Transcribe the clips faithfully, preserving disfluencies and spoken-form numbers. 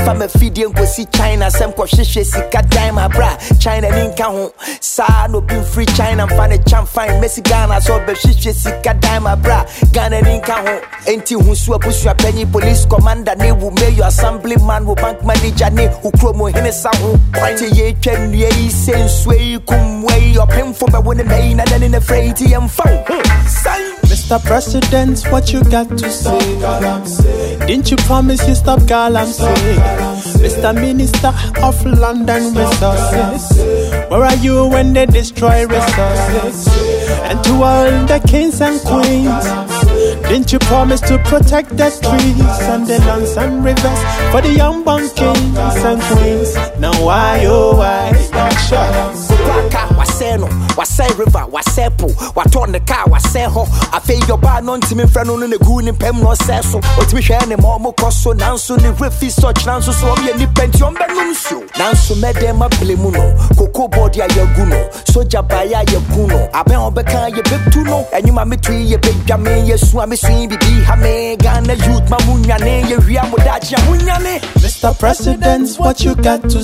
from a feed and go see China, some Koshisha Sika Dima Bra, China Ninka, Sa no being free China, find a champ fine Messi Ghana, so Beshisha Sika Dima Bra, Ghana Ninka, Enti Hunsua Pusha Penny Police Commander, ne will make your assemblyman, will bank manager, ne who chromo Hennessa, Quite ye can ye send sway, come way, or pin for my winning main, and then in the freight and phone. Mister President, what you got to say? Didn't you promise you stop galamsey? Mister Minister of London Resources, where are you when they destroy resources? And to all the kings and queens, didn't you promise to protect the trees and the lands and rivers for the young born kings and queens? Now why, oh why? Sure. Waseno, Wasay River, Wasepo, Waton the car, Waseho. I feel your bar non to me friend on the goon in Pem no Sesso, or to me share any more cosso, now soon the riffy such now so be any pension benunsu. Now so made them a blemuno, Coco body a yaguno, Soja baya yaguno, I bet on Becca ye big tuno, and you mammy tree ye big gamme, ye swami swing be hame, Ghana youth mamunya name, ye riamudachi munyane. Mister President, what you got to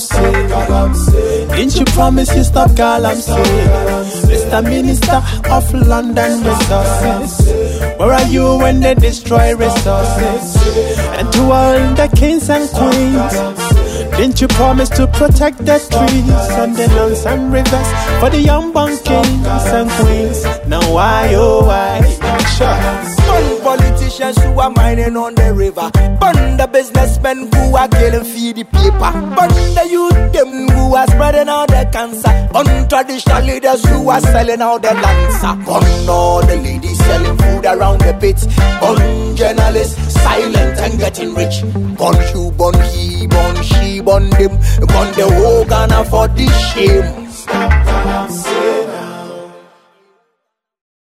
say? Didn't you promise you stop galamsey? Mister Minister of London Resources, where are you when they destroy resources? And to all the kings and queens, didn't you promise to protect the trees and the lands and rivers for the young born kings and queens? Now why, oh why? Sure. Burn politicians who are mining on the river. Burn the businessmen who are killing feed the paper. Burn the youth them who are spreading out the cancer. Burn traditional leaders who are selling out the lancer. Burn all the ladies selling food around the pits. Burn journalists silent and getting rich. Burn you, burn he, burn she, burn them. Burn the whole Ghana for this shame.